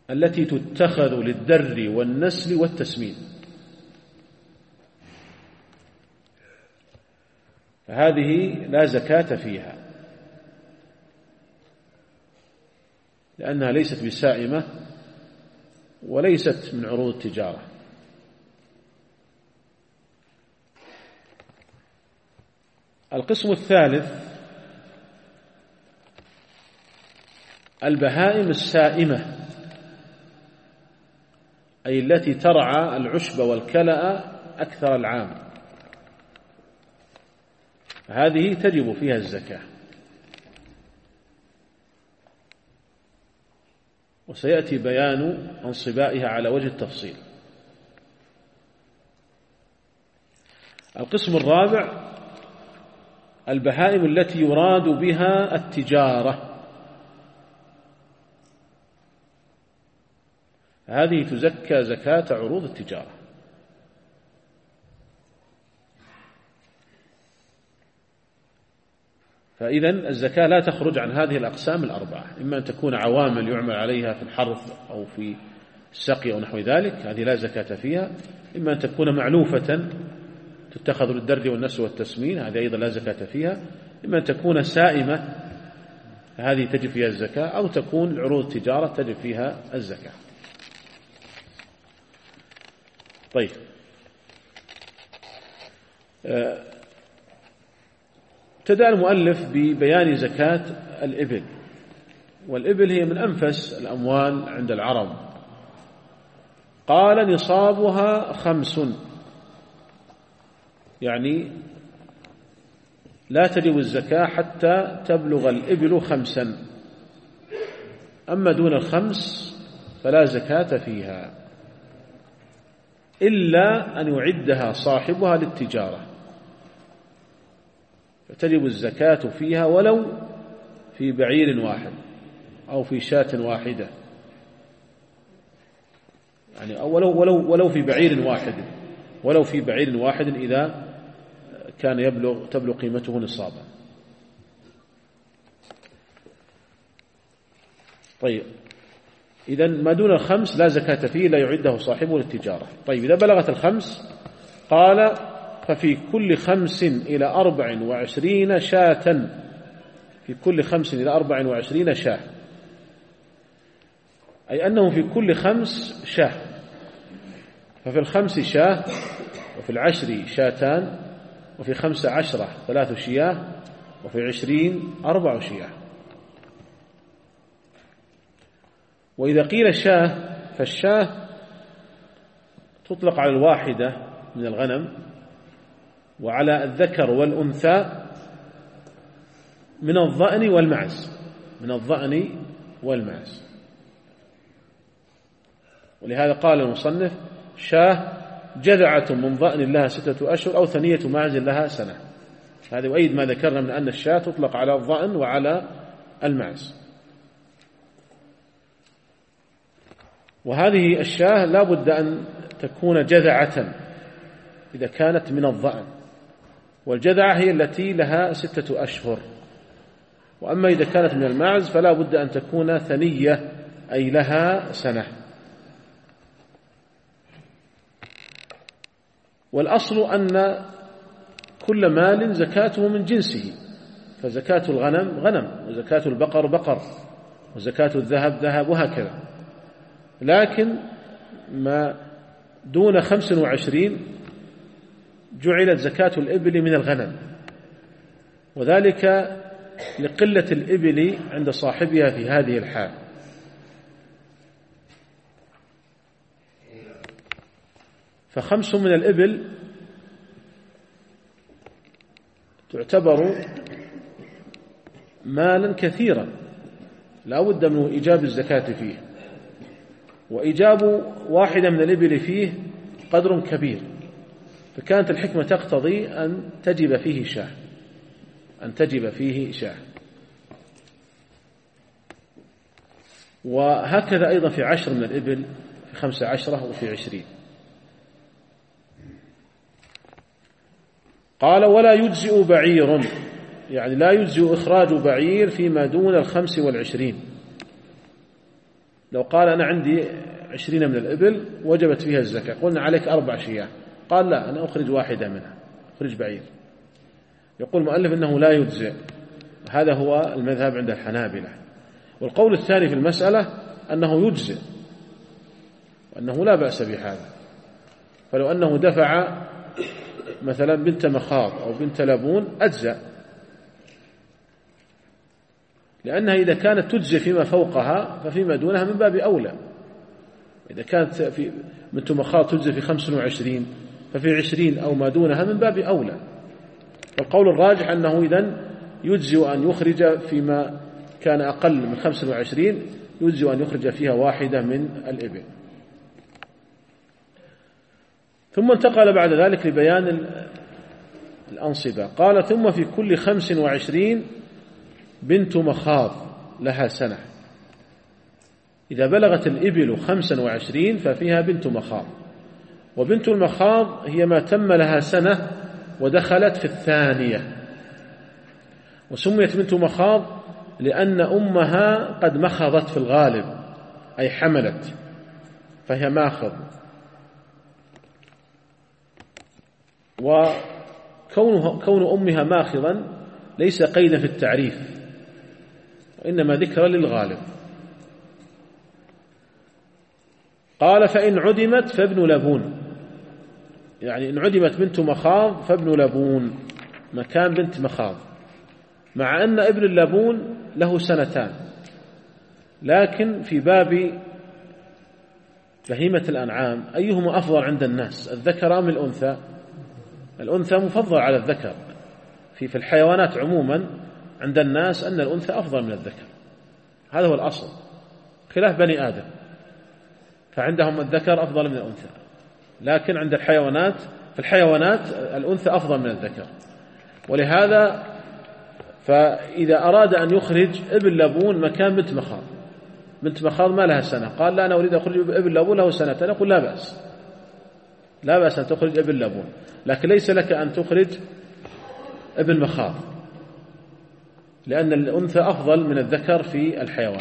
التي تتخذ للدر والنسل والتسمين، فهذه لا زكاة فيها لأنها ليست بسائمة وليست من عروض التجارة. القسم الثالث البهائم السائمة، أي التي ترعى العشب والكلأ أكثر العام، هذه تجب فيها الزكاة، وسيأتي بيان انصبائها على وجه التفصيل. القسم الرابع البهائم التي يراد بها التجارة، هذه تزكى زكاة عروض التجارة. فإذن الزكاة لا تخرج عن هذه الأقسام الأربعة، إما أن تكون عوامل يعمل عليها في الحرث أو في السقي أو نحو ذلك، هذه لا زكاة فيها، إما أن تكون معلوفة تتخذ للدر والنسل والتسمين، هذه أيضا لا زكاة فيها، إما أن تكون سائمة هذه تجب فيها الزكاة، أو تكون عروض التجارة تجب فيها الزكاة. طيب، ابتدأ المؤلف ببيان زكاة الإبل، والإبل هي من أنفس الأموال عند العرب. قال نصابها 5، يعني لا تجب الزكاة حتى تبلغ الإبل 5، أما دون 5 فلا زكاة فيها إلا أن يعدها صاحبها للتجارة، فتجب الزكاة فيها ولو في بعير واحد أو في شاة واحدة، يعني ولو في بعير واحد، ولو في بعير واحد إذا كان تبلغ قيمته نصابا. طيب، إذن ما دون 5 لا زكاة فيه، لا يعده صاحبه للتجارة. طيب، إذا بلغت 5 قال ففي كل 5 إلى 24 شاة، في كل 5 إلى 24 شاة، أي أنه في كل 5 شاة، ففي 5 شاة، وفي 10 شاتان، وفي 15 3 شياه، وفي 20 4 شياه. وإذا قيل شاه فالشاه تطلق على الواحدة من الغنم، وعلى الذكر والأنثى من الضأن والمعز، من الضأن والمعز. ولهذا قال المصنف شاه جذعة من ضأن لها 6 أشهر أو ثنية معز لها سنة. هذا يؤيد ما ذكرنا من أن الشاة تطلق على الضأن وعلى المعز. وهذه الشاة لا بد أن تكون جذعة إذا كانت من الضأن، والجذعة هي التي لها 6 أشهر، وأما إذا كانت من المعز فلا بد أن تكون ثنية أي لها سنة. والأصل أن كل مال زكاته من جنسه، فزكاة الغنم غنم، وزكاة البقر بقر، وزكاة الذهب ذهب، وهكذا. لكن ما دون 25 جعلت زكاة الإبل من الغنم، وذلك لقلة الإبل عند صاحبها في هذه الحال. ف5 من الإبل تعتبر مالا كثيرا لا بد من إيجاب الزكاة فيه، وإيجاب واحدة من الإبل فيه قدر كبير، فكانت الحكمة تقتضي أن تجب فيه شاة، أن تجب فيه شاة. وهكذا أيضا في 10 من الإبل، في 15 وفي 20. قال ولا يجزئ بعير، يعني لا يجزئ إخراج بعير فيما دون 25، لو قال أنا عندي 20 من الإبل وجبت فيها الزكاة، قلنا عليك 4 شياه، قال لا أنا أخرج واحدة منها، أخرج بعير، يقول المؤلف إنه لا يجزئ. هذا هو المذهب عند الحنابلة. والقول الثاني في المسألة أنه يجزئ وأنه لا بأس بهذا. فلو أنه دفع مثلا بنت مخاض أو بنت لبون أجزأ، لأنها إذا كانت تجزي فيما فوقها ففيما دونها من باب أولى. إذا كانت في بنت مخاض تجزي في 25 ففي 20 أو ما دونها من باب أولى. والقول الراجح أنه إذن يجزي أن يخرج فيما كان أقل من 25 يجزي أن يخرج فيها واحدة من الإبل. ثم انتقل بعد ذلك لبيان الأنصبة. قال ثم في كل 25 بنت مخاض لها سنة. إذا بلغت الإبل 25 ففيها بنت مخاض، وبنت المخاض هي ما تم لها سنة ودخلت في الثانية. وسميت بنت مخاض لأن أمها قد مخضت في الغالب، أي حملت، فهي ماخض. وكون أمها ماخضا ليس قيدا في التعريف، وإنما ذكرا للغالب. قال فإن عدمت فابن لبون، يعني إن عدمت بنت مخاض فابن لبون مكان بنت مخاض، مع أن ابن اللبون له 2 سنين، لكن في باب بهيمة الأنعام أيهما أفضل عند الناس، الذكر أم الأنثى؟ الأنثى مفضل على الذكر. في الحيوانات عموما عند الناس أن الأنثى أفضل من الذكر، هذا هو الأصل، خلاف بني آدم فعندهم الذكر أفضل من الأنثى. لكن عند في الحيوانات الأنثى أفضل من الذكر. ولهذا فإذا أراد أن يخرج ابن لبون مكان بنت مخاض، بنت مخاض ما لها سنة، قال لا أنا أريد أخرج ابن لبون له 2 سنين، نقول لا بأس، لا بأس أن تخرج ابن لبون، لكن ليس لك أن تخرج ابن مخاض، لأن الأنثى أفضل من الذكر في الحيوان.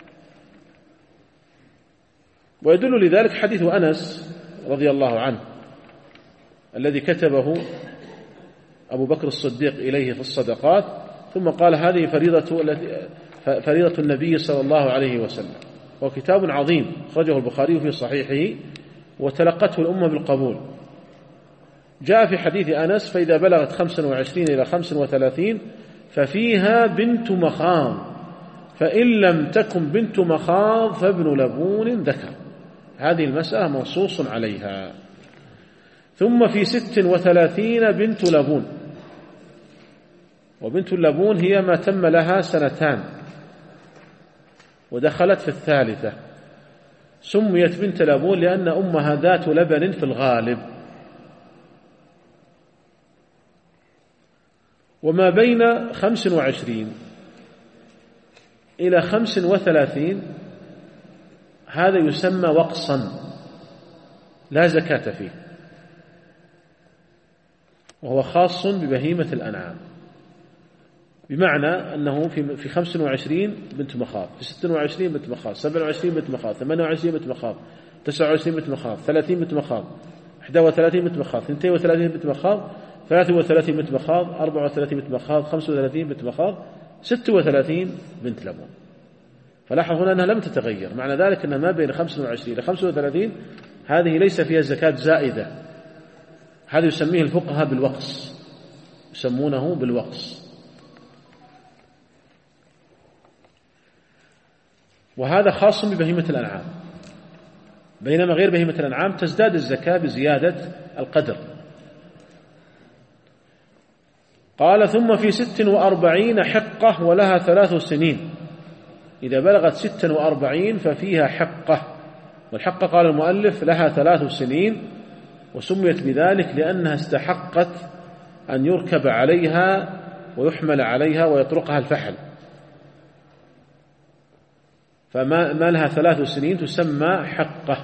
ويدل لذلك حديث أنس رضي الله عنه الذي كتبه أبو بكر الصديق إليه في الصدقات، ثم قال هذه فريضة النبي صلى الله عليه وسلم. هو كتاب عظيم أخرجه البخاري في صحيحه وتلقته الأمة بالقبول. جاء في حديث أنس فإذا بلغت 25 إلى 35 ففيها بنت مخاض، فإن لم تكن بنت مخاض فابن لبون ذكر. هذه المسألة منصوص عليها. ثم في 36 بنت لبون، وبنت اللبون هي ما تم لها 2 سنين ودخلت في الثالثة. سميت بنت لبون لأن أمها ذات لبن في الغالب. وما بين 25 إلى 35 هذا يسمى وقصا لا زكاة فيه، وهو خاص ببهيمة الأنعام، بمعنى أنه في 25 بنت مخاض، في 26 بنت مخاض، 27 بنت مخاض، 28 بنت مخاض، 29 بنت مخاض، 30 بنت مخاض، 31 بنت مخاض، 32 بنت مخاض، 33 بنت مخاض، 34 بنت مخاض، 35 بنت مخاض، 36 بنت لبون. فلاحظ هنا أنها لم تتغير، معنى ذلك أن ما بين 25 إلى 35 هذه ليس فيها زكاة زائدة. هذا يسميه الفقهاء بالوقص، يسمونه بالوقص. وهذا خاص ببهيمة الأنعام، بينما غير بهيمة الأنعام تزداد الزكاة بزيادة القدر. قال ثم في 46 حقة ولها 3 سنين. إذا بلغت 46 ففيها حقة، والحقة قال المؤلف لها 3 سنين، وسميت بذلك لأنها استحقت أن يركب عليها ويحمل عليها ويطرقها الفحل، فما لها 3 سنين تسمى حقة.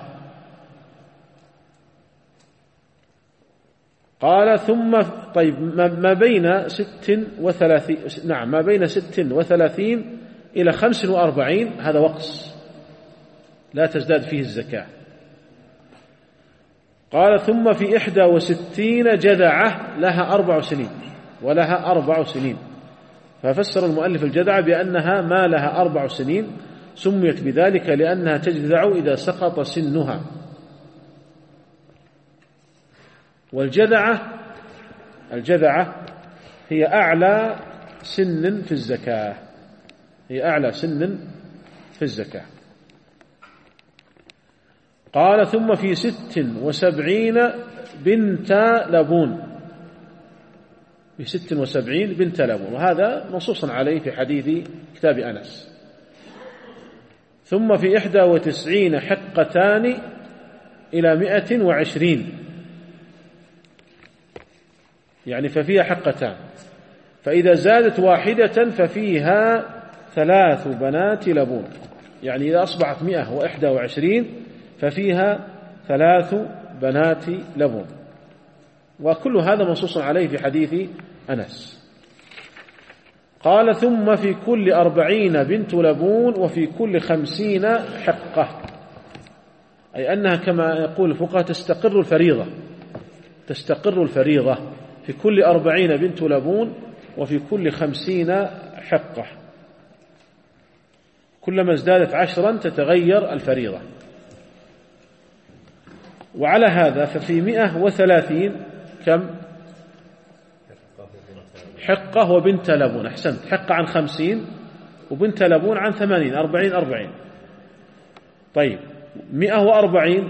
قال ثم طيب ما بين 36 ما بين 36 إلى 45 هذا وقص، لا تزداد فيه الزكاة. قال ثم في 61 جذعة لها 4 سنين ولها 4 سنين. ففسر المؤلف الجذعة بأنها ما لها 4 سنين، سميت بذلك لأنها تجذع إذا سقط سنها. الجذعة هي أعلى سن في الزكاة، هي أعلى سن في الزكاة. قال ثم في 76 بنت لبون، في 76 بنت لبون، وهذا منصوص عليه في حديث كتاب أنس. ثم في 91 حقتان إلى 120، يعني ففيها حقتان، فإذا زادت واحدة ففيها 3 بنات لبون، يعني إذا أصبحت 121 ففيها 3 بنات لبون، وكل هذا منصوص عليه في حديث أنس. قال ثم في كل 40 بنت لبون وفي كل 50 حقة، أي أنها كما يقول الفقهاء تستقر الفريضة في كل 40 بنت لبون وفي كل 50 حقة، كلما ازدادت 10 تتغير الفريضة. وعلى هذا ففي 130 كم؟ حقة وبنت لبون. أحسنت، حقة عن 50 وبنت لبون عن 80، 40. طيب 140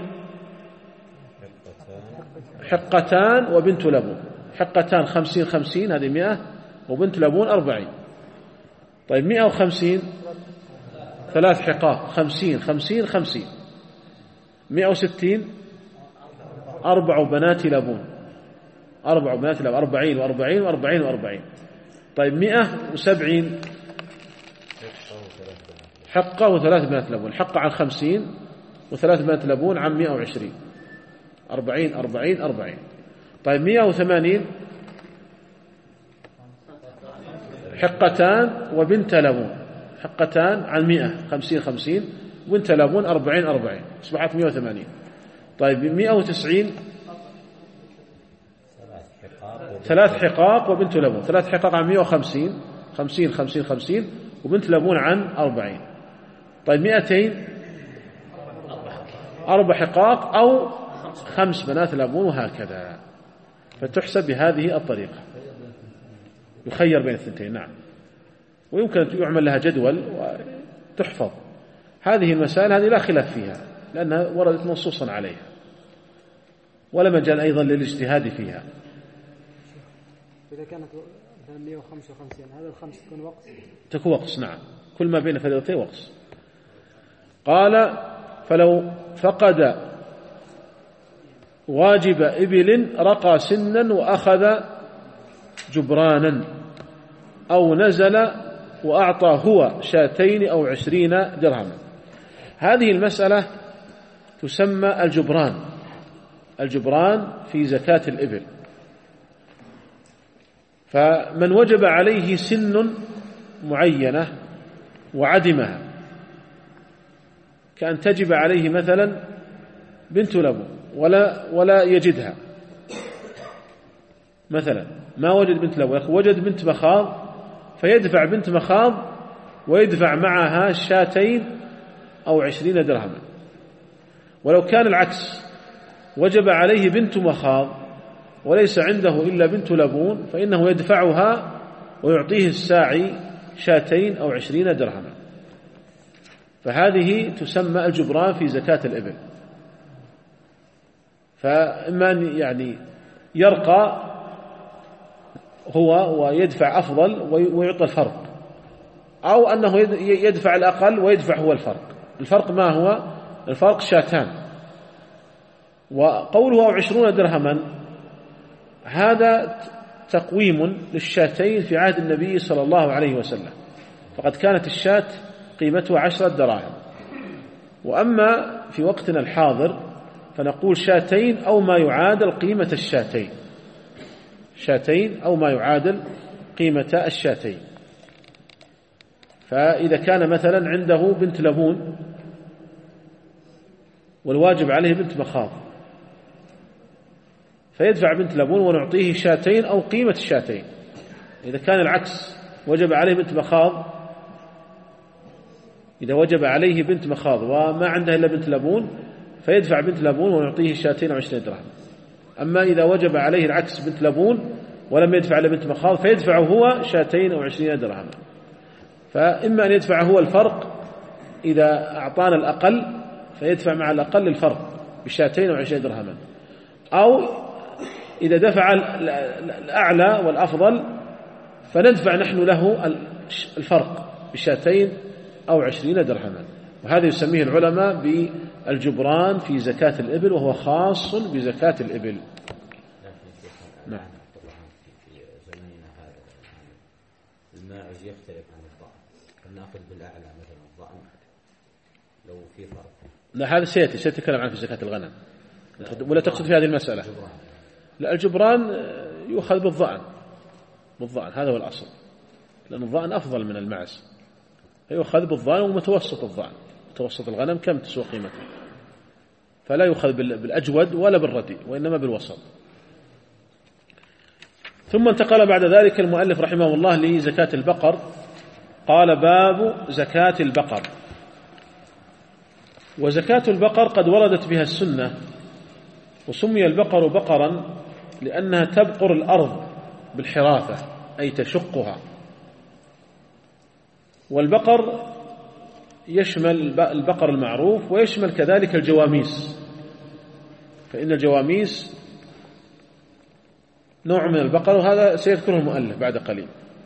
حقتان وبنت لبون، حقتان 50 هذه 100 وبنت لبون 40. طيب 150 3 حقاق 50. 160 4 بنات لبون 40 و40. طيب 170 حقة و3 بنات لبون، حقة عن 50 و3 بنات لبون عن 120، 40. طيب 180 حقتان وبنت لبون، حقتان عن 100 50 وبنت لبون 40 أصبحت 180. طيب 190 3 حقاق وبنت لبون، 3 حقاق عن 150 50 وبنت لبون عن 40. طيب 200 4 حقاق أو 5 بنات لبون، وهكذا. فتحسب بهذه الطريقة، يخير بين الثنتين. نعم، ويمكن أن يعمل لها جدول وتحفظ. هذه المسائل هذه لا خلاف فيها لأنها وردت منصوصا عليها، ولا مجال أيضا للاجتهاد فيها. إذا كانت 155 هذا الخمس تكون وقص. نعم، كل ما بين فريضتين وقص. قال فلو فقد واجب إبل رقى سنا وأخذ جبرانا، أو نزل وأعطى هو 2 أو 20 درهما. هذه المسألة تسمى الجبران في زكاة الإبل. فمن وجب عليه سن معينة وعدمها، كأن تجب عليه مثلا بنت لبون ولا يجدها، مثلا ما وجد بنت لبون، وجد بنت مخاض، فيدفع بنت مخاض ويدفع معها 2 أو 20 درهما. ولو كان العكس، وجب عليه بنت مخاض وليس عنده إلا بنت لبون، فإنه يدفعها ويعطيه الساعي 2 أو 20 درهما. فهذه تسمى الجبران في زكاة الإبل. فإما أن يعني يرقى هو ويدفع أفضل ويعطى الفرق، أو أنه يدفع الأقل ويدفع هو الفرق. الفرق ما هو؟ الفرق 2. وقوله 20 درهما هذا تقويم للشاتين في عهد النبي صلى الله عليه وسلم، فقد كانت الشاة قيمتها 10 دراهم. وأما في وقتنا الحاضر فنقول 2 أو ما يعادل قيمة 2 أو ما يعادل قيمة 2. فإذا كان مثلا عنده بنت لبون والواجب عليه بنت مخاض، فيدفع بنت لبون ونعطيه شاتين أو قيمة الشاتين. إذا كان العكس وجب عليه بنت مخاض، إذا وجب عليه بنت مخاض وما عنده إلا بنت لبون فيدفع بنت لبون ونعطيه شاتين أو 20 درهم. أما إذا وجب عليه العكس بنت لبون ولم يدفع إلا بنت مخاض فيدفع هو شاتين أو 20 درهم. فإما أن يدفع هو الفرق، إذا أعطانا الأقل فيدفع مع الأقل الفرق بشاتين أو 20 درهما، أو إذا دفع الأعلى والأفضل فندفع نحن له الفرق بشاتين أو 20 درهما. وهذا يسميه العلماء بالجبران في زكاة الإبل، وهو خاص بزكاة الإبل. نعم. في زماننا هذا الماعز يختلف عن الضأن، فلنأخذ بالأعلى مثلا الضأن لو في فرق. لا، هذا سيتكلم عنه في زكاة الغنم، ولا تقصد في هذه المسألة؟ لا، الجبران يؤخذ بالضأن، هذا هو الأصل، لأن الضأن أفضل من المعز، يؤخذ بالضأن ومتوسط الضأن. متوسط الغنم كم تسوى قيمته؟ فلا يؤخذ بالأجود ولا بالرديء، وإنما بالوسط. ثم انتقل بعد ذلك المؤلف رحمه الله لزكاة البقر. قال: باب زكاة البقر. وزكاة البقر قد وردت بها السنة، وسمي البقر بقرا لأنها تبقر الأرض بالحراثة، أي تشقها. والبقر يشمل البقر المعروف ويشمل كذلك الجواميس، فإن الجواميس نوع من البقر، وهذا سيذكره المؤلف بعد قليل.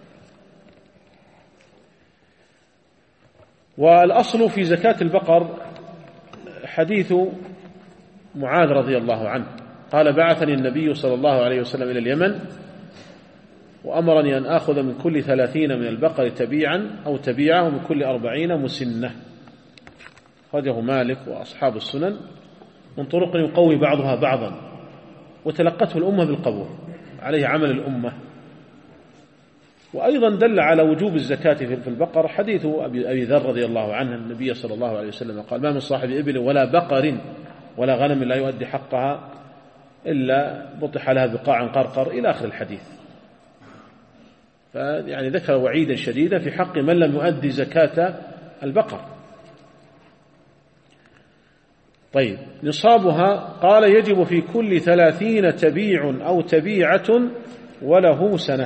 والأصل في زكاة البقر حديث معاذ رضي الله عنه قال: بعثني النبي صلى الله عليه وسلم إلى اليمن وأمرني أن آخذ من كل 30 من البقر تبيعا أو تبيعة، ومن كل 40 مسنة. أخرجه مالك وأصحاب السنن من طرق يقوي بعضها بعضا، وتلقته الأمة بالقبول، عليه عمل الأمة. وأيضا دل على وجوب الزكاة في البقر حديث أبي ذر رضي الله عنه، النبي صلى الله عليه وسلم قال: ما من صاحب إبل ولا بقر ولا غنم لا يؤدي حقها إلا بطح لها بقاع قرقر، إلى آخر الحديث. فيعني ذكر وعيدا شديدا في حق من لم يؤدي زكاة البقر. طيب، نصابها قال: يجب في كل 30 تبيع أو تبيعة وله سنة.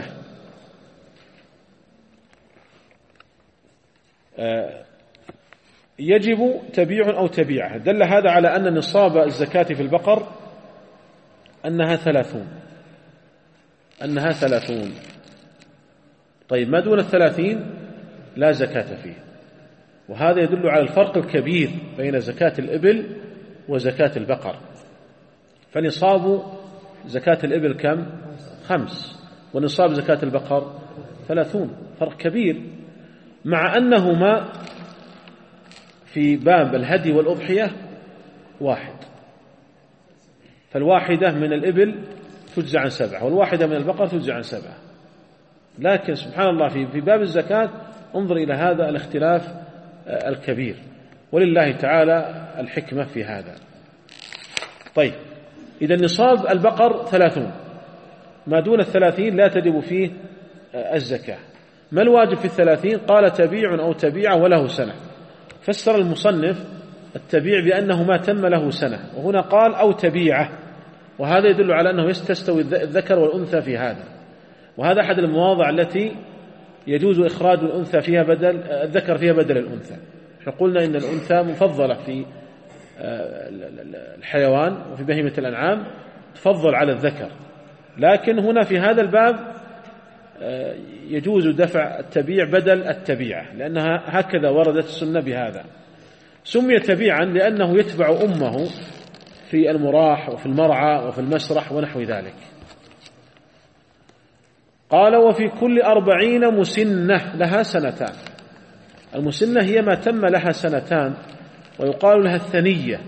يجب تبيع أو تبيعة، دل هذا على أن نصاب الزكاة في البقر أنها 30. طيب، ما دون 30 لا زكاة فيه، وهذا يدل على الفرق الكبير بين زكاة الإبل وزكاة البقر. فنصاب زكاة الإبل كم؟ 5، ونصاب زكاة البقر 30، فرق كبير، مع أنهما في باب الهدي والأضحية واحد. فالواحدة من الإبل تجزى عن 7، والواحدة من البقر تجزى عن 7. لكن سبحان الله في باب الزكاة انظر إلى هذا الاختلاف الكبير، ولله تعالى الحكمة في هذا. طيب، إذا نصاب البقر 30، ما دون 30 لا تجب فيه الزكاة. ما الواجب في 30؟ قال: تبيع أو تبيعة وله سنة. فسر المصنف التبيع بأنه ما تم له سنة، وهنا قال أو تبيعة، وهذا يدل على أنه يستوي الذكر والأنثى في هذا. وهذا أحد المواضع التي يجوز إخراج الأنثى فيها بدل الذكر فيها بدل الأنثى. احنا قلنا إن الأنثى مفضلة في الحيوان وفي بهيمة الأنعام، تفضل على الذكر، لكن هنا في هذا الباب يجوز دفع التبيع بدل التبيعة، لأنها هكذا وردت السنة بهذا. سمي تبيعا لأنه يتبع أمه في المراح وفي المرعى وفي المسرح ونحو ذلك. قال: وفي كل 40 مسنة لها 2 سنة. المسنة هي ما تم لها 2 سنة، ويقال لها الثنية.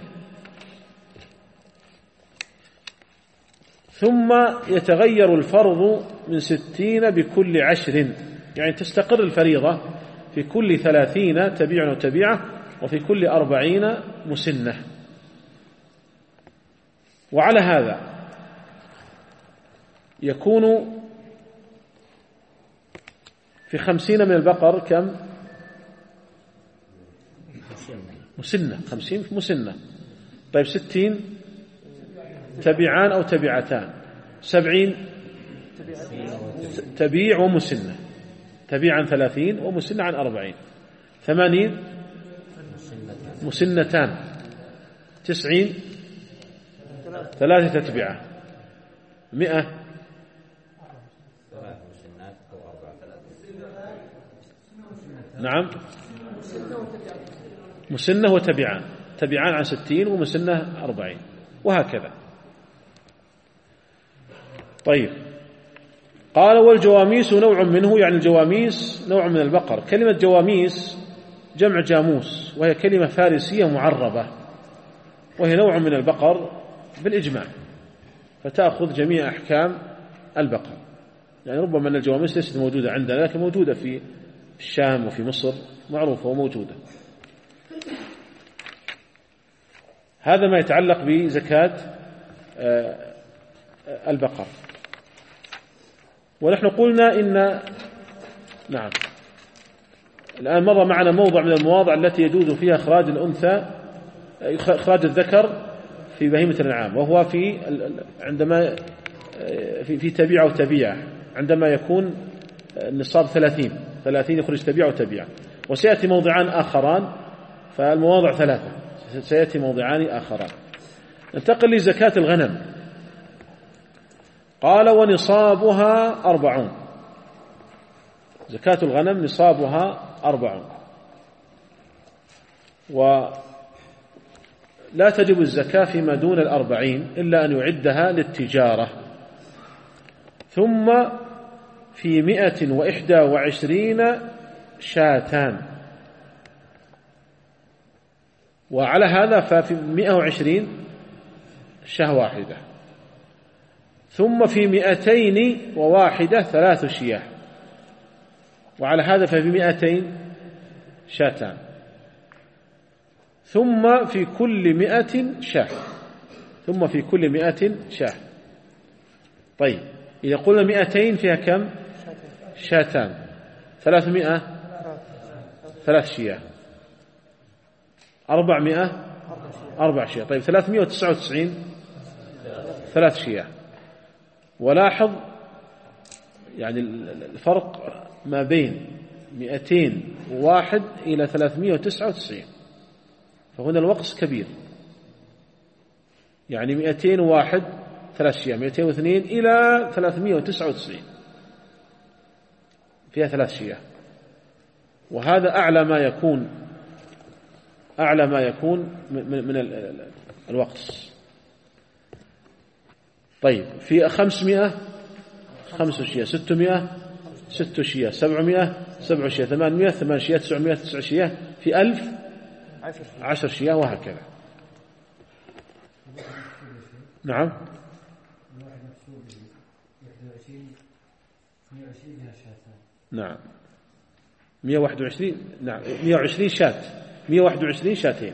ثم يتغير الفرض من 60 بكل 10، يعني تستقر الفريضة في كل 30 تبيع وتبيعة، وفي كل 40 مسنة. وعلى هذا يكون في 50 من البقر كم؟ مسنة. 50 مسنة. طيب 60 تبيعان أو تبيعتان. 70 تبيع ومسنة. تبيع عن 30 ومسنة عن 40. 80 مسنتان. 90 3 تتبعة. 100 نعم مسنة وتبعان. تبعان عن 60 ومسنة 40 وهكذا. طيب قال والجواميس نوع منه، يعني الجواميس نوع من البقر. كلمة جواميس جمع جاموس، وهي كلمة فارسية معربة، وهي نوع من البقر بالإجماع، فتأخذ جميع أحكام البقر. يعني ربما أن الجواميس ليست موجودة عندنا، لكن موجودة في الشام وفي مصر، معروفة وموجودة. هذا ما يتعلق بزكاة البقر. ونحن قلنا إن نعم الآن مر معنا موضع من المواضع التي يجوز فيها إخراج الأنثى، إخراج الذكر في بهيمة الأنعام، وهو في عندما في تبيع وتبيع، عندما يكون النصاب 30 يخرج تبيع وتبيع. وسيأتي موضعان آخران، فالمواضع 3 سيأتي موضعان آخران. ننتقل لزكاة الغنم. قال ونصابها 40. زكاة الغنم نصابها 40، ولا تجب الزكاة فيما دون 40 إلا أن يعدها للتجارة. ثم في 121 شاتان، وعلى هذا ففي 120 شاة واحدة. ثم في 201 3 شياه، وعلى هذا ففي 200 شاتان. ثم في كل 100 شاة. ثم في كل 100 شاة. طيب إذا قلنا 200 فيها كم؟ شاتان. 300 3 شياه. 400 4 شياه. طيب 399 3 شياه. ولاحظ يعني الفرق ما بين 201 إلى 399، فهنا الوقص كبير. يعني 201 3 شياه، 202 إلى 399 فيها 3 شياه، وهذا أعلى ما يكون من الوقص. طيب في 500 5 شياه، 600 6 شياه، 700 7 شياه، 800 8 شياه، 900 9 شياه، في 1000 10 شياه، وهكذا. نعم 121 نعم 120 شاة، 121 شاتين.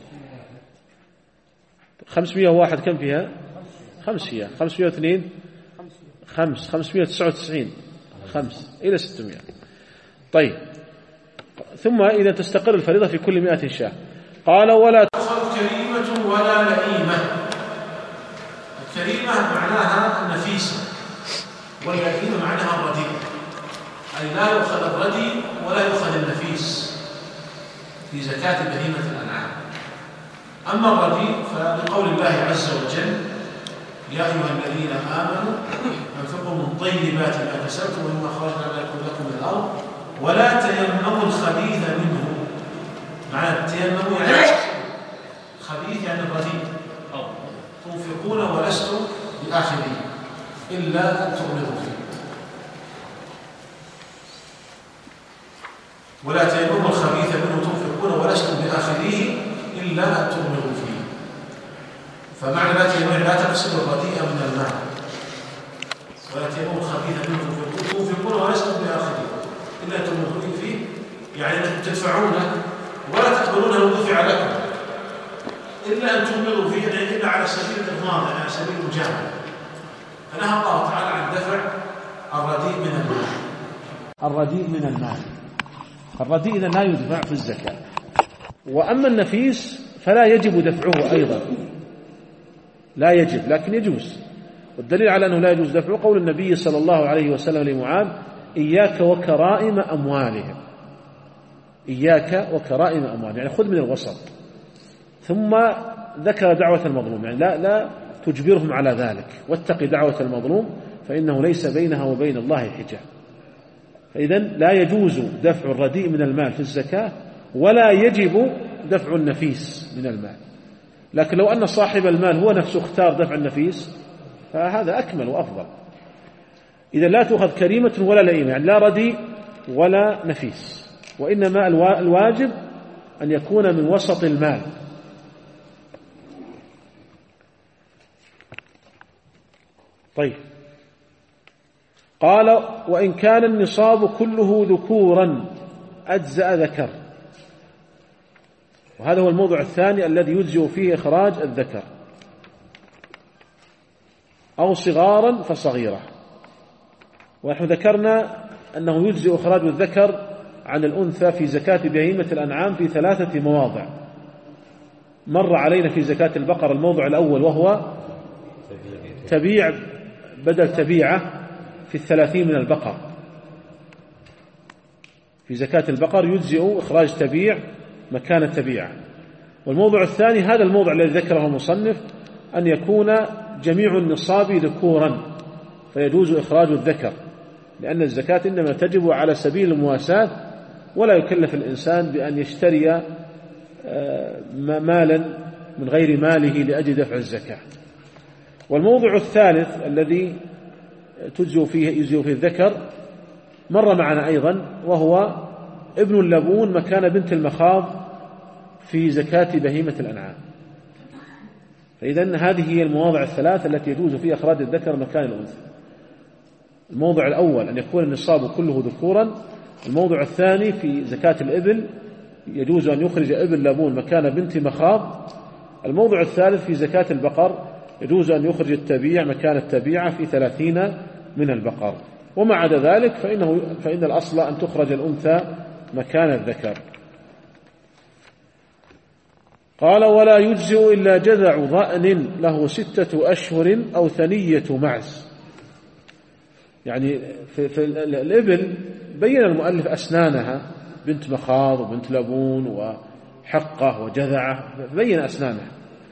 501 كم فيها؟ 5 شياه. 502 5 599 5 إلى 600. طيب ثم إذا تستقر الفريضة في كل 100 شاة. قال ولا تؤخذ كريمة ولا لئيمة. الكريمة معناها النفيسة، واللئيمة معناها الرديء، أي لا يؤخذ الرديء ولا يؤخذ النفيس في زكاة بهيمة الأنعام. أما الرديء فلقول الله عز وجل يا أيها الذين آمنوا انفقوا من طيبات ما كسبتم ومما أخرجنا لكم من الأرض ولا تيمموا الخبيث منه. معنى التيمم يعني الخبيث يعني الرديء، تنفقون ولستم بآخرين إلا أن تغمضوا فيه. ولا تيمموا الخبيث منه تنفقون ولستم بآخريه إلا أن تغمضوا فيه. فمعنى لا تيمموا لا تقصدوا الرديء من الماء، ولا تيمموا الخبيث منه تنفقون ولستم بآخريه إلا أن تغمضوا فيه، يعني أنكم تدفعونه ولا تقبلونه دفع لكم إلا أن تغمضوا فيه، يعني إلا على سبيل الإغماض، يعني على سبيل المجاملة. فنهى الله تعالى عن دفع الرديء من المال. الرديء من المال، الرديء إذا لا يدفع في الزكاة. وأما النفيس فلا يجب دفعه أيضا، لا يجب لكن يجوز. والدليل على أنه لا يجوز دفعه قول النبي صلى الله عليه وسلم لمعاذ: إياك وكرائم أموالهم. إياك وكرائم أموالهم، يعني خذ من الوسط. ثم ذكر دعوة المظلوم، يعني لا تجبرهم على ذلك، واتق دعوة المظلوم فإنه ليس بينها وبين الله حجاب. فإذن لا يجوز دفع الرديء من المال في الزكاة، ولا يجب دفع النفيس من المال. لكن لو أن صاحب المال هو نفسه اختار دفع النفيس فهذا أكمل وأفضل. إذا لا تؤخذ كريمة ولا لئيمة، يعني لا رديء ولا نفيس، وإنما الواجب أن يكون من وسط المال. طيب، قال: وإن كان النصاب كله ذكورا أجزأ ذكر. وهذا هو الموضوع الثاني الذي يجزئ فيه إخراج الذكر، أو صغارا فصغيرة. ونحن ذكرنا أنه يجزئ إخراج الذكر عن الأنثى في زكاة بهيمة الأنعام في 3 مواضع. مر علينا في زكاة البقر الموضع الأول، وهو تبيع بدل تبيعة في 30 من البقر. في زكاة البقر يجزئ إخراج تبيع مكان التبيعة. والموضع الثاني هذا الموضع الذي ذكره المصنف، أن يكون جميع النصاب ذكورا، فيجوز إخراج الذكر، لأن الزكاة إنما تجب على سبيل المواساة، ولا يكلف الإنسان بأن يشتري مالا من غير ماله لأجل دفع الزكاة. والموضع الثالث الذي يجزئ فيه الذكر مر معنا أيضا، وهو ابن اللبون مكان بنت المخاض في زكاة بهيمة الأنعام. فإذن هذه هي المواضع الثلاث التي يجوز فيها إخراج الذكر مكان الأنثى. الموضع الأول أن يكون النصاب كله ذكورا. الموضع الثاني في زكاة الإبل يجوز أن يخرج ابن لبون مكان بنت مخاض. الموضع الثالث في زكاة البقر يجوز أن يخرج التبيع مكان التبيعة في 30 من البقر. وما عدا ذلك فإن الأصل أن تخرج الأنثى مكان الذكر. قال: ولا يجزئ إلا جذع ضأن له 6 أشهر أو ثنية معز. يعني في الإبل بين المؤلف أسنانها، بنت مخاض وبنت لبون وحقة وجذعة، بين أسنانها.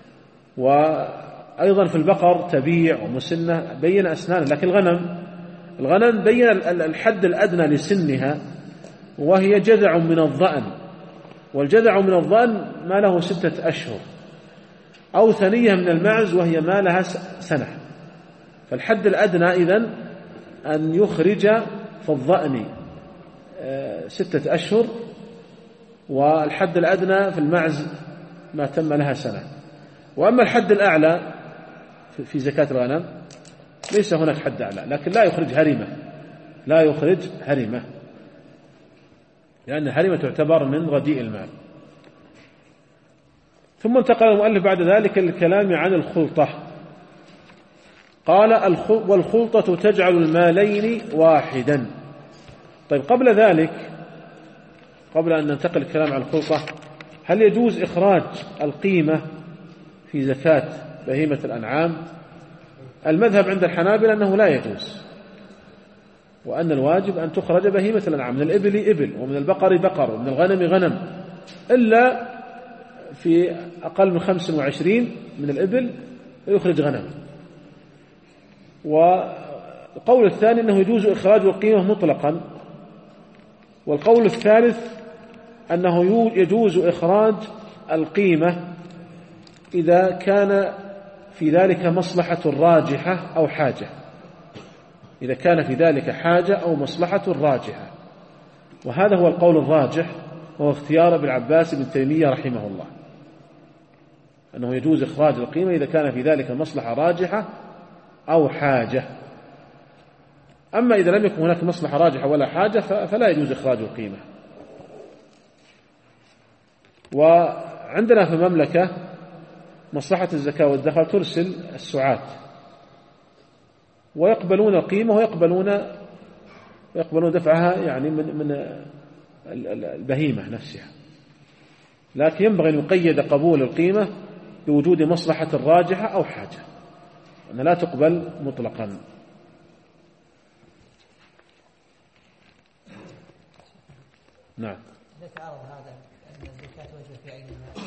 وأيضا في البقر تبيع ومسنة بين أسنانها. لكن الغنم بين الحد الأدنى لسنها، وهي جذع من الضأن، والجذع من الضأن ما له 6 أشهر، أو ثنية من المعز وهي ما لها سنة. فالحد الأدنى إذن أن يخرج في الضأن 6 أشهر، والحد الأدنى في المعز ما تم لها سنة. وأما الحد الأعلى في زكاة الغنم ليس هناك حد أعلى، لكن لا يخرج هرمة، لأن الهرمة تعتبر من رديء المال. ثم انتقل المؤلف بعد ذلك للكلام عن الخلطة. قال: والخلطة تجعل المالين واحدا. طيب، قبل ذلك، قبل أن ننتقل الكلام عن الخلطة، هل يجوز إخراج القيمة في زكاة بهيمة الأنعام؟ المذهب عند الحنابلة أنه لا يجوز، وأن الواجب أن تخرج بهيمة الأنعام، من الإبل إبل، ومن البقر بقر، ومن الغنم غنم، إلا في أقل من 25 من الإبل يخرج غنم. والقول الثاني أنه يجوز إخراج القيمة مطلقا. والقول الثالث أنه يجوز إخراج القيمة إذا كان في ذلك مصلحة راجحة أو حاجة، إذا كان في ذلك حاجة أو مصلحة راجحة. وهذا هو القول الراجح، وهو اختيار ابن عباس بن تيمية رحمه الله، أنه يجوز إخراج القيمة إذا كان في ذلك مصلحة راجحة أو حاجة. أما إذا لم يكن هناك مصلحة راجحة ولا حاجة فلا يجوز إخراج القيمة. وعندنا في المملكة مصلحة الزكاة والدخل ترسل السعاة ويقبلون القيمة ويقبلون دفعها يعني من البهيمة نفسها، لكن ينبغي أن يقيد قبول القيمة بوجود مصلحة راجحة أو حاجة، أنها لا تقبل مطلقا. نعم. تعارض هذا أن الزكاة توجب في عين المال،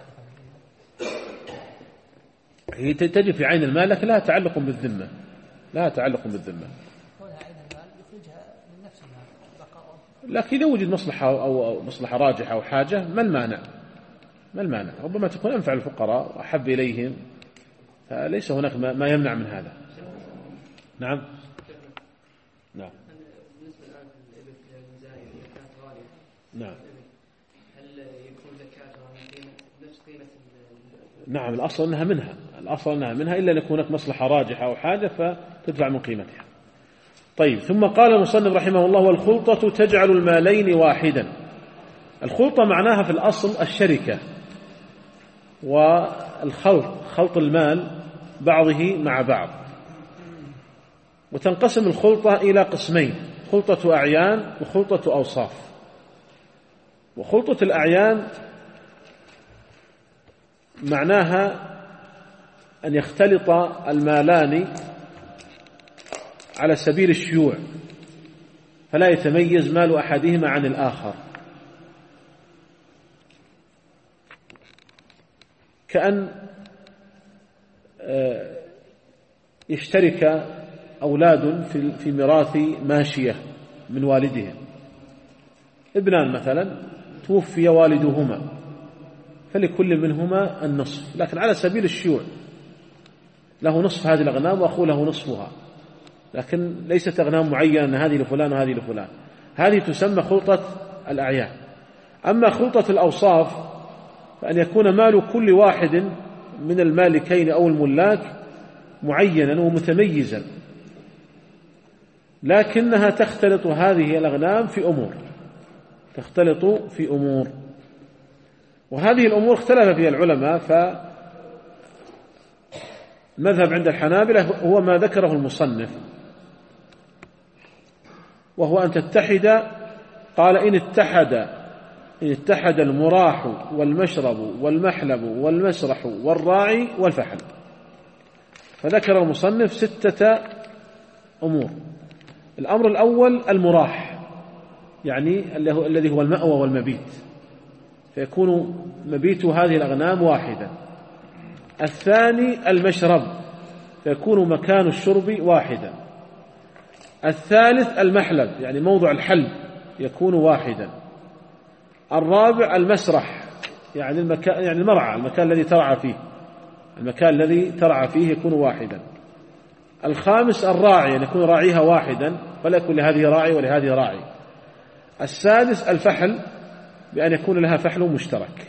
هي تجب في عين المال لكن لها تعلق بالذمة، لها تعلق بالذمة. كونها عين المال يخرجها من نفس المال، لكن إذا وجد مصلحة أو مصلحة راجحة أو حاجة ما المانع؟ ما المانع؟ ربما تكون أنفع الفقراء وأحب إليهم، فليس هناك ما يمنع من هذا. نعم. نعم. بالنسبة الآن للميزانية إذا كانت غالية، نعم. هل يكون زكاتها نفس قيمة؟ نعم، الأصل أنها منها، الأصل أنها منها إلا أن يكون هناك مصلحة راجحة أو حاجة فتدفع من قيمتها. طيب، ثم قال المصنف رحمه الله: والخلطة تجعل المالين واحدا. الخلطة معناها في الأصل الشركة والخلط، خلط المال بعضه مع بعض. وتنقسم الخلطة إلى قسمين: خلطة أعيان وخلطة أوصاف. وخلطة الأعيان معناها أن يختلط المالان على سبيل الشيوع فلا يتميز مال أحدهما عن الآخر، كأن يشترك أولاد في ميراث ماشية من والدهم، ابنان مثلا توفي والدهما فلكل منهما النصف، لكن على سبيل الشيوع، له نصف هذه الأغنام وأخوه له نصفها، لكن ليست أغنام معينة هذه لفلان وهذه لفلان. هذه تسمى خلطة الأعيان. أما خلطة الأوصاف فأن يكون مال كل واحد من المالكين أو الملاك معينا ومتميزا، لكنها تختلط هذه الأغنام في أمور، تختلط في أمور، وهذه الأمور اختلف فيها العلماء. فالمذهب عند الحنابلة هو ما ذكره المصنف، وهو أن تتحد، قال إن اتحد المراح والمشرب والمحلب والمسرح والراعي والفحل. فذكر المصنف 6 أمور. الأمر الأول المراح، يعني الذي هو المأوى والمبيت، فيكون مبيت هذه الأغنام واحدا. الثاني المشرب، فيكون مكان الشرب واحدا. الثالث المحلب، يعني موضع الحلب يكون واحدا. الرابع المسرح، يعني المكان، يعني المرعى، المكان الذي ترعى فيه، المكان الذي ترعى فيه يكون واحدا. الخامس الراعي، يعني يكون راعيها واحدا فلا يكون لهذه راعي ولهذه راعي. السادس الفحل، بأن يكون لها فحل مشترك.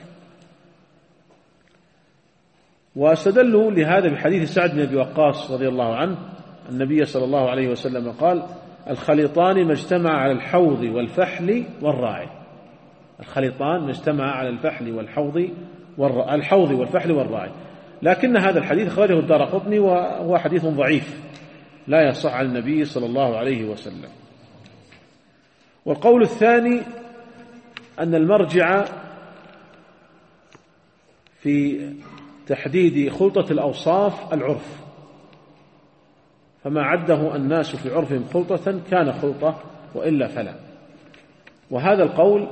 واستدلوا لهذا بحديث سعد بن أبي وقاص رضي الله عنه، النبي صلى الله عليه وسلم قال: الخليطان ما اجتمع على الحوض والفحل والراعي. الخليطان ما اجتمع على الفحل الحوض والفحل والراعي. لكن هذا الحديث خرجه الدارقطني وهو حديث ضعيف لا يصح عن النبي صلى الله عليه وسلم. والقول الثاني أن المرجع في تحديد خلطة الأوصاف العرف، فما عده الناس في عرفهم خلطة كان خلطة وإلا فلا. وهذا القول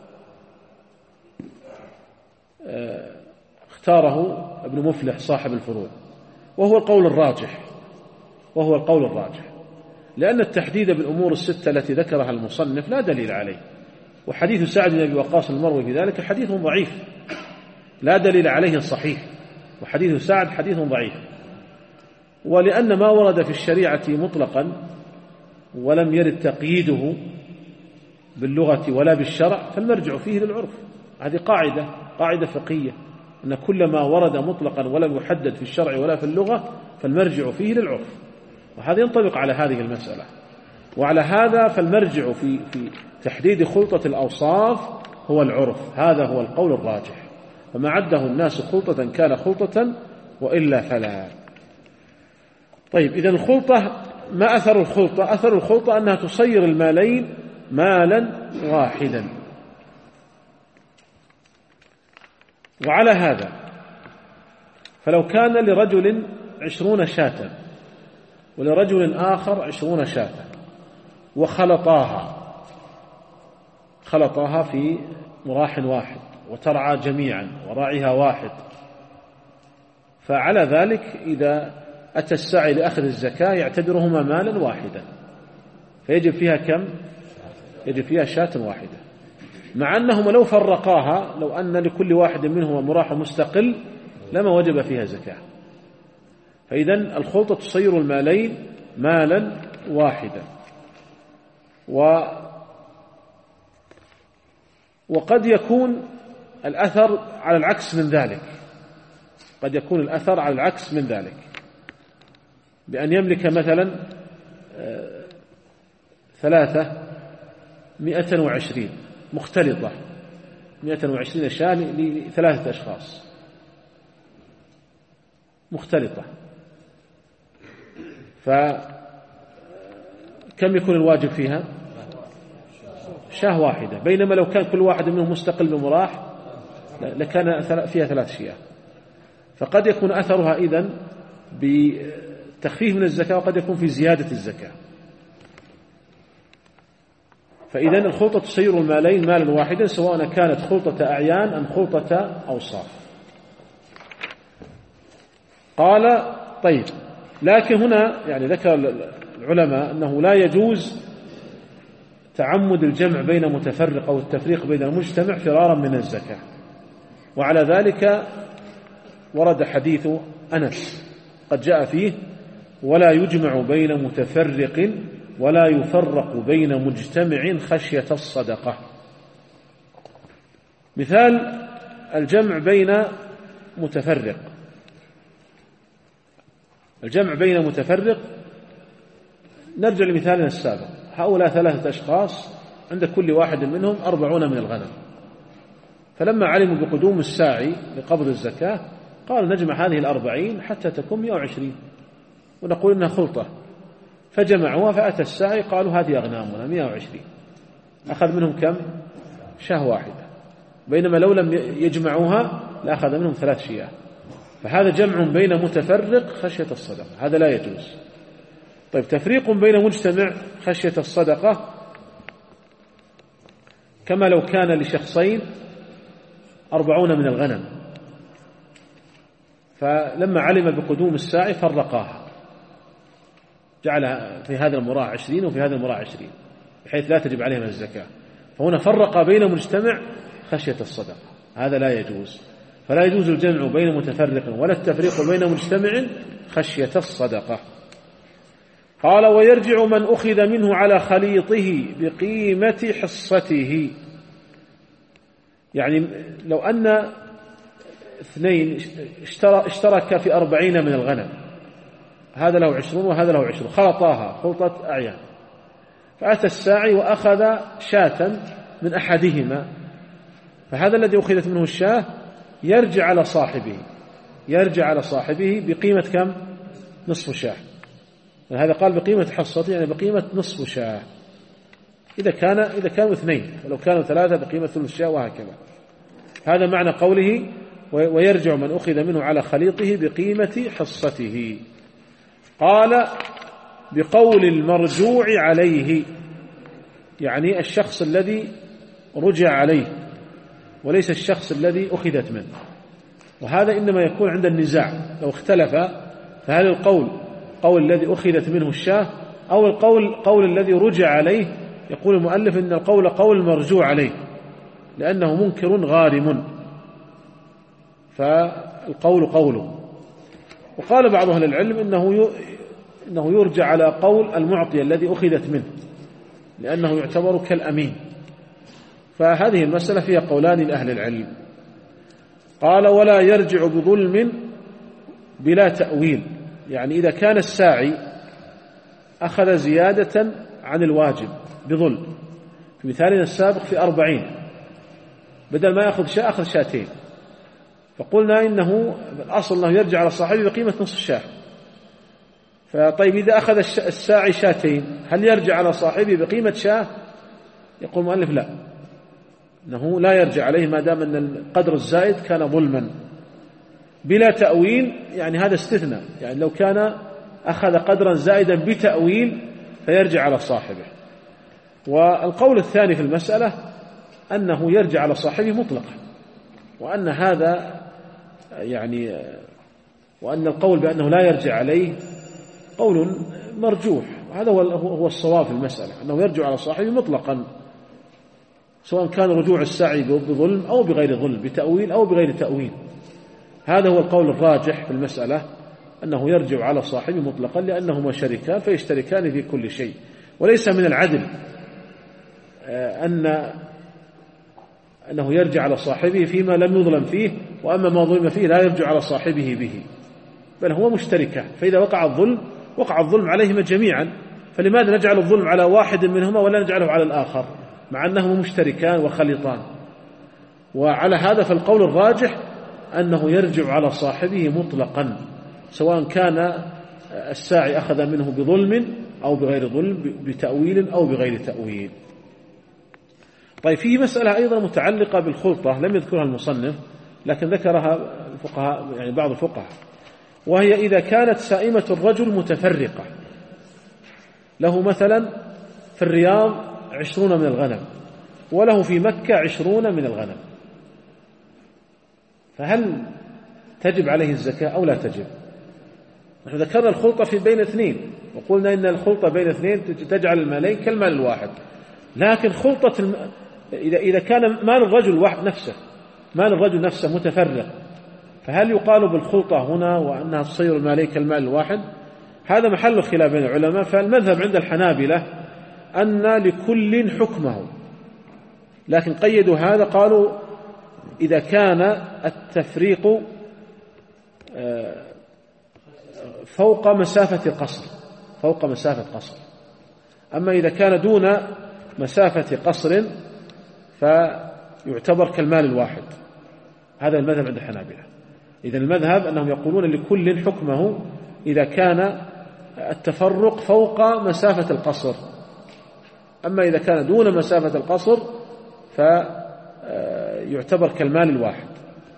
اختاره ابن مفلح صاحب الفروع، وهو القول الراجح، لأن التحديد بالأمور 6 التي ذكرها المصنف لا دليل عليه. وحديث سعد بن أبي وقاص المروي في ذلك حديث ضعيف لا دليل عليه صحيح، وحديث سعد حديث ضعيف. ولأن ما ورد في الشريعة مطلقا ولم يرد تقييده باللغة ولا بالشرع فالمرجع فيه للعرف. هذه قاعدة فقهية، أن كل ما ورد مطلقا ولم يحدد في الشرع ولا في اللغة فالمرجع فيه للعرف، وهذا ينطبق على هذه المسألة. وعلى هذا فالمرجع في تحديد خلطة الأوصاف هو العرف. هذا هو القول الراجح. فما عده الناس خلطة كان خلطة وإلا فلا. طيب، إذن الخلطة ما أثر الخلطة؟ أثر الخلطة أنها تصير المالين مالا واحدا. وعلى هذا فلو كان لرجل 20 شاة ولرجل آخر 20 شاة خلطاها في مراح واحد وترعى جميعا وراعيها واحد، فعلى ذلك إذا أتى الساعي لأخذ الزكاة يعتبرهما مالا واحدا، فيجب فيها كم؟ يجب فيها شاة واحدة، مع أنهما لو فرقاها، لو أن لكل واحد منهما مراح مستقل لما وجب فيها زكاة. فإذن الخلطة تصير المالين مالا واحدا. وقد يكون الأثر على العكس من ذلك، قد يكون الأثر على العكس من ذلك، بأن يملك مثلا 320 مختلطة، 120 شاة ل3 أشخاص مختلطة، فكم يكون الواجب فيها؟ شاة واحدة، بينما لو كان كل واحد منهم مستقل بمراح لكان فيها 3 شياه. فقد يكون أثرها إذن بتخفيف من الزكاة، وقد يكون في زيادة الزكاة. فإذن الخلطة تصير المالين مالا واحدا، سواء كانت خلطة أعيان أم خلطة أوصاف. قال طيب، لكن هنا يعني ذكر العلماء أنه لا يجوز تعمد الجمع بين متفرق أو التفريق بين المجتمع فرارا من الزكاة. وعلى ذلك ورد حديث أنس قد جاء فيه: ولا يجمع بين متفرق ولا يفرق بين مجتمع خشية الصدقة. مثال الجمع بين متفرق، الجمع بين متفرق، نرجع لمثالنا السابق، هؤلاء 3 أشخاص عند كل واحد منهم 40 من الغنم، فلما علموا بقدوم الساعي لقبض الزكاة قالوا نجمع هذه 40 حتى تكون 120 ونقول إنها خلطة، فجمعوها، فأتى الساعي قالوا هذه أغنامنا 120، أخذ منهم كم؟ شاة واحدة، بينما لو لم يجمعوها لأخذ منهم 3 شياه. فهذا جمع بين متفرق خشية الصدقة، هذا لا يجوز. طيب، تفريق بين مجتمع خشية الصدقة كما لو كان لشخصين 40 من الغنم، فلما علم بقدوم الساعي فرقاها، جعلها في هذا المراع 20 وفي هذا المراع 20 بحيث لا تجب عليهم الزكاة، فهنا فرق بين مجتمع خشية الصدقة، هذا لا يجوز. فلا يجوز الجمع بين متفرق ولا التفريق بين مجتمع خشية الصدقة. قال: ويرجع من أخذ منه على خليطه بقيمة حصته. يعني لو أن 2 اشترك في 40 من الغنم، هذا له 20 وهذا له 20، خلطاها خلطة أعيان، فأتى الساعي وأخذ شاة من أحدهما، فهذا الذي أخذت منه الشاة يرجع على صاحبه بقيمة كم؟ نصف شاة. هذا قال بقيمة حصته، يعني بقيمة نصف شاة إذا كانوا 2، ولو كانوا 3 بقيمة ثلث شاة، وهكذا. هذا معنى قوله: ويرجع من أخذ منه على خليطه بقيمة حصته. قال: بقول المرجوع عليه، يعني الشخص الذي رجع عليه وليس الشخص الذي أخذت منه. وهذا إنما يكون عند النزاع، لو اختلف فهل القول قول الذي أخذت منه الشاة أو قول الذي رجع عليه، يقول المؤلف إن القول قول المرجوع عليه لأنه منكر غارم، فالقول قوله. وقال بعض أهل العلم إنه يرجع على قول المعطي الذي أخذت منه لأنه يعتبر كالأمين. فهذه المسألة فيها قولان لأهل العلم. قال: ولا يرجع بظلم بلا تأويل، يعني إذا كان الساعي أخذ زيادة عن الواجب بظلم، في مثالنا السابق في 40 بدل ما يأخذ شاة أخذ شاتين، فقلنا إنه الأصل أنه يرجع على صاحبه بقيمة نصف الشاة. فطيب إذا أخذ الساعي شاتين هل يرجع على صاحبه بقيمة شاة؟ يقول المؤلف لا، أنه لا يرجع عليه ما دام أن القدر الزائد كان ظلما بلا تأويل. يعني هذا استثناء، يعني لو كان أخذ قدرا زائدا بتأويل فيرجع على صاحبه. والقول الثاني في المسألة أنه يرجع على صاحبه مطلقا، وأن هذا يعني وأن القول بأنه لا يرجع عليه قول مرجوح، وهذا هو الصواب في المسألة، أنه يرجع على صاحبه مطلقا سواء كان رجوع الساعي بظلم أو بغير ظلم، بتأويل أو بغير تأويل. هذا هو القول الراجح في المسألة، أنه يرجع على صاحبه مطلقا، لأنهما شريكان فيشتركان في كل شيء. وليس من العدل أنه يرجع على صاحبه فيما لم يظلم فيه، وأما ما ظلم فيه لا يرجع على صاحبه به، بل هو مشتركان. فإذا وقع الظلم وقع الظلم عليهما جميعا، فلماذا نجعل الظلم على واحد منهما ولا نجعله على الآخر مع أنهما مشتركان وخليطان؟ وعلى هذا فالقول الراجح أنه يرجع على صاحبه مطلقا، سواء كان الساعي أخذ منه بظلم أو بغير ظلم، بتأويل أو بغير تأويل. طيب فيه مسألة أيضا متعلقة بالخلطة لم يذكرها المصنف، لكن ذكرها الفقهاء يعني بعض الفقهاء، وهي إذا كانت سائمة الرجل متفرقة، له مثلا في الرياض 20 من الغنم وله في مكة 20 من الغنم، فهل تجب عليه الزكاة أو لا تجب؟ نحن ذكرنا الخلطة في بين اثنين، وقلنا إن الخلطة بين اثنين تجعل المالين كالمال الواحد، لكن خلطة إذا كان مال الرجل نفسه مال الرجل نفسه متفرق، فهل يقال بالخلطة هنا وأنها تصير المالين كالمال الواحد؟ هذا محل خلاف بين العلماء. فالمذهب عند الحنابلة أن لكل حكمه، لكن قيدوا هذا، قالوا إذا كان التفريق فوق مسافة قصر، أما إذا كان دون مسافة قصر فيعتبر كالمال الواحد. هذا المذهب عند الحنابلة. إذن المذهب أنهم يقولون لكل حكمه إذا كان التفرق فوق مسافة القصر، أما إذا كان دون مسافة القصر فيعتبر كالمال الواحد.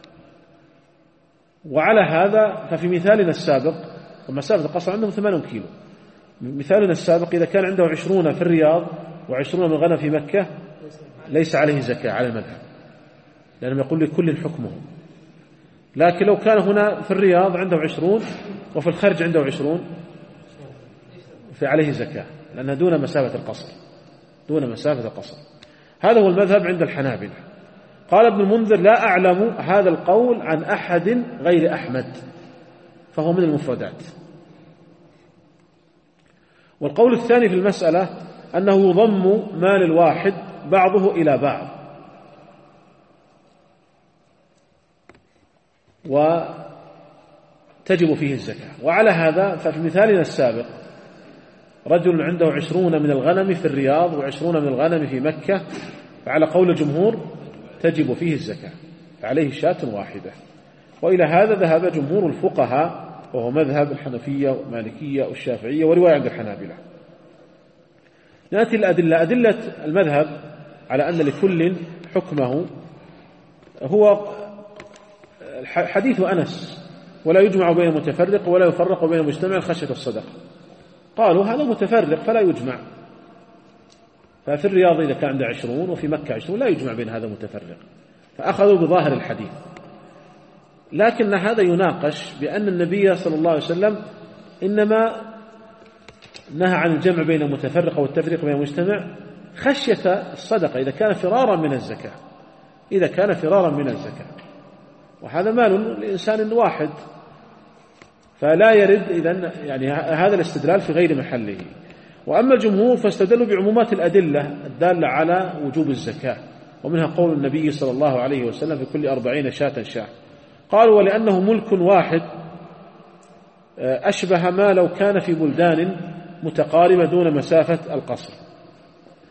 وعلى هذا ففي مثالنا السابق، ومسافة القصر عندهم 8 كيلو، مثالنا السابق إذا كان عنده 20 في الرياض و20 من الغنم في مكة ليس عليه زكاة على المذهب، لأنهم يقول لكل حكمه. لكن لو كان هنا في الرياض عنده 20 وفي الخارج عنده 20 فعليه زكاة، لأنها دون مسافة القصر. هذا هو المذهب عند الحنابلة. قال ابن المنذر: لا أعلم هذا القول عن أحد غير أحمد، فهو من المفردات. والقول الثاني في المسألة أنه يضم مال الواحد بعضه إلى بعض، وتجب فيه الزكاة. وعلى هذا ففي مثالنا السابق رجل عنده 20 من الغنم في الرياض و20 من الغنم في مكة، فعلى قول الجمهور تجب فيه الزكاة، فعليه شاة واحدة. وإلى هذا ذهب جمهور الفقهاء، وهو مذهب الحنفية والمالكية والشافعية ورواية عند الحنابلة. نأتي الأدلة. أدلة المذهب على أن لكل حكمه هو حديث أنس: ولا يجمع بين متفرق ولا يفرق بين مجتمع خشية الصدقة. قالوا هذا متفرق فلا يجمع، ففي الرياض إذا كان عنده 20 وفي مكة 20 لا يجمع بين هذا متفرق، فأخذوا بظاهر الحديث. لكن هذا يناقش بأن النبي صلى الله عليه وسلم إنما نهى عن الجمع بين المتفرق والتفريق بين المجتمع خشية الصدقة، إذا كان فرارا من الزكاة، وهذا مال الإنسان واحد، فلا يرد إذن يعني هذا الاستدلال في غير محله. وأما الجمهور فاستدلوا بعمومات الأدلة الدالة على وجوب الزكاة، ومنها قول النبي صلى الله عليه وسلم: في كل 40 شاة. قالوا: ولأنه ملك واحد أشبه ما لو كان في بلدان متقاربة دون مسافة القصر.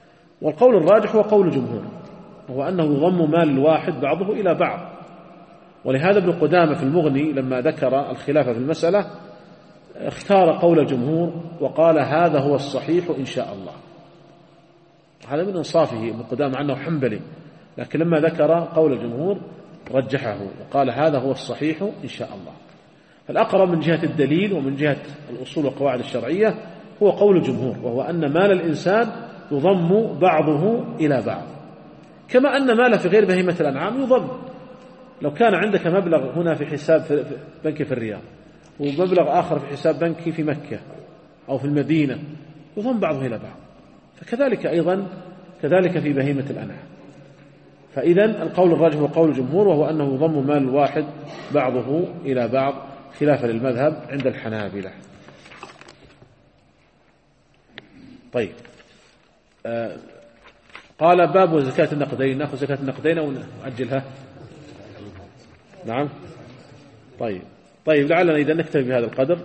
والقول الراجح هو قول الجمهور، وهو أنه يضم مال الواحد بعضه إلى بعض، ولهذا ابن قدامة في المغني لما ذكر الخلاف في المسألة اختار قول الجمهور وقال هذا هو الصحيح إن شاء الله. هذا من إنصافه ابن قدامة عنه حنبلي، لكن لما ذكر قول الجمهور رجحه وقال هذا هو الصحيح إن شاء الله. فالأقرب من جهة الدليل ومن جهة الأصول والقواعد الشرعية هو قول الجمهور، وهو أن مال الإنسان يضم بعضه إلى بعض، كما أن مال في غير بهيمة الأنعام يضم. لو كان عندك مبلغ هنا في حساب في بنك في الرياض ومبلغ آخر في حساب بنكي في مكة أو في المدينة يضم بعضه إلى بعض، فكذلك أيضا كذلك في بهيمة الأنعام. فإذا القول الراجح هو قول الجمهور، وهو أنه يضم مال الواحد بعضه إلى بعض خلافا للمذهب عند الحنابلة. طيب، قال باب زكاة النقدين. نأخذ زكاة النقدين أو نأجلها؟ نعم. طيب لعلنا إذا نكتفي بهذا القدر،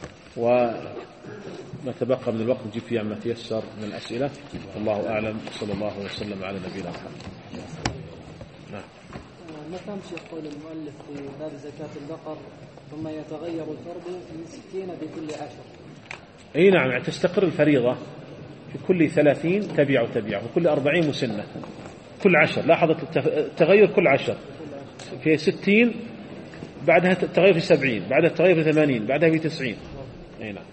وما تبقى من الوقت نجيب فيه عما تيسر من الأسئلة. الله أعلم، صلى الله وسلم على نبينا محمد. نعم. ما فهم شيخ قول المؤلف في باب زكاة البقر ثم يتغير الفرض من 60 بكل 10؟ أي نعم، يعني تستقر الفريضة في كل 30 تبيع وتبيع، وكل 40 مسنة، كل 10. لاحظت التغير كل 10، في 60 بعدها التغير في 70، بعدها التغير في 80، بعدها في 90. أي نعم.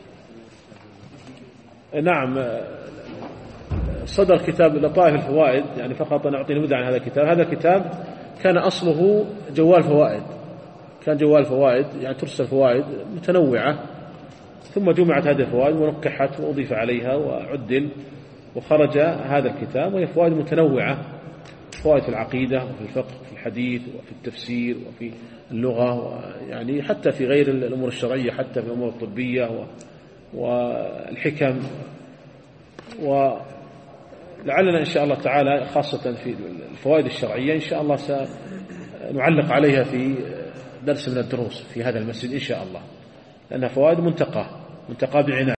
نعم، صدر كتاب لطائف الفوائد، يعني فقط أنا أعطي نبذة عن هذا الكتاب. هذا الكتاب كان أصله جوال فوائد، كان جوال فوائد يعني ترسل فوائد متنوعة، ثم جمعت هذه الفوائد ونقحت وأضيف عليها وعدل وخرج هذا الكتاب، وهي فوائد متنوعة، فوائد في العقيدة وفي الفقه وفي الحديث وفي التفسير وفي اللغة، يعني حتى في غير الأمور الشرعية، حتى في الأمور الطبية والحكم. ولعلنا إن شاء الله تعالى خاصة في الفوائد الشرعية إن شاء الله سنعلق عليها في درس من الدروس في هذا المسجد إن شاء الله، لأنها فوائد منتقى بعناية.